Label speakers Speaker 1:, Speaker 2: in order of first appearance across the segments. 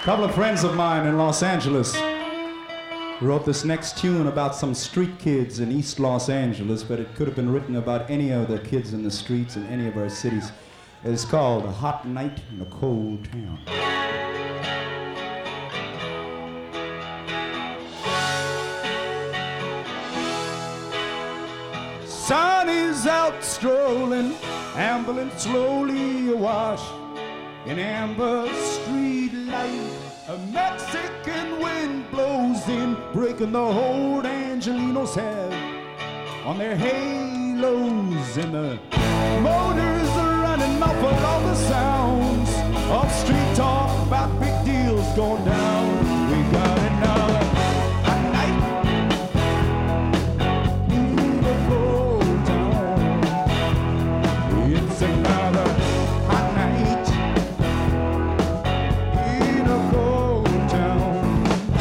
Speaker 1: couple of friends of mine in Los Angeles wrote this next tune about some street kids in East Los Angeles, but it could have been written about any of the kids in the streets in any of our cities. It's called A Hot Night in a Cold Town. Sun is out strolling, ambulance slowly awash in amber street light. A Mexican wind blows in, breaking the hold Angelinos have on their halos, and the motors are running off along the sounds of street talk about big deals going down. We got another hot night in the cold town. It's another hot night in a cold town.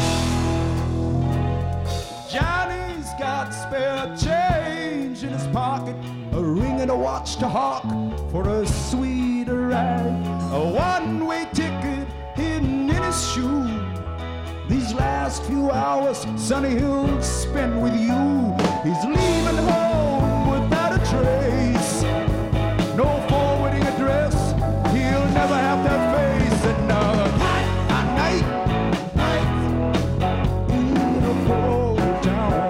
Speaker 1: Johnny's got spare change in his pocket, a ring and a watch to hawk for a sweeter ride, a one-way ticket hidden in his shoe. These last few hours Sonny he'll spend with you. He's leaving home without a trace, no forwarding address, he'll never have that face. Another hot night in a cold town.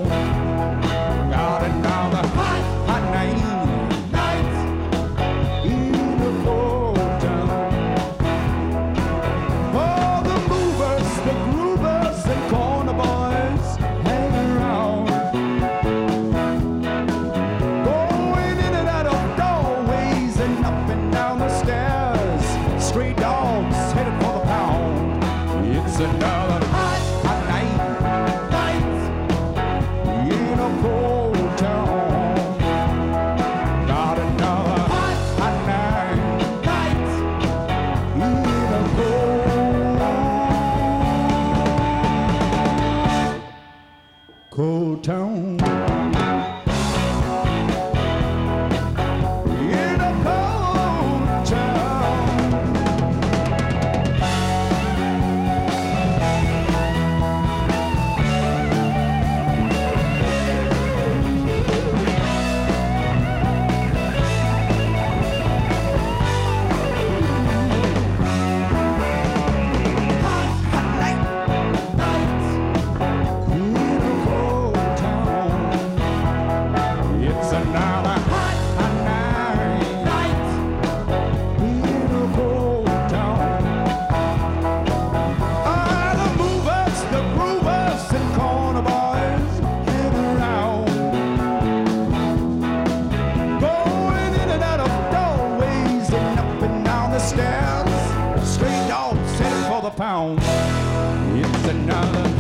Speaker 1: Got another hot night in a cold town. For the movers, the groovers, and corner boys hang around, going in and out of doorways and up and down the stairs. Stray dogs headed for the pound. It's another hot night in a cold town. Got another hot night in a cold town. In a cold town. Hot night in a cold town. It's another hot night in a cold town. Ah, the movers, the groovers, and corner boys hang around, going in and out of doorways and up and down the stairs. Stray dogs headed for the pound. It's another